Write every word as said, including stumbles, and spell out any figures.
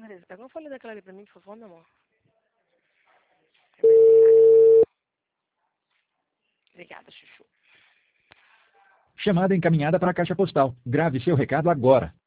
Larissa, pega uma folha daquela ali pra mim, por favor, meu amor. Obrigada, Chuchu. Chamada encaminhada para a caixa postal. Grave seu recado agora.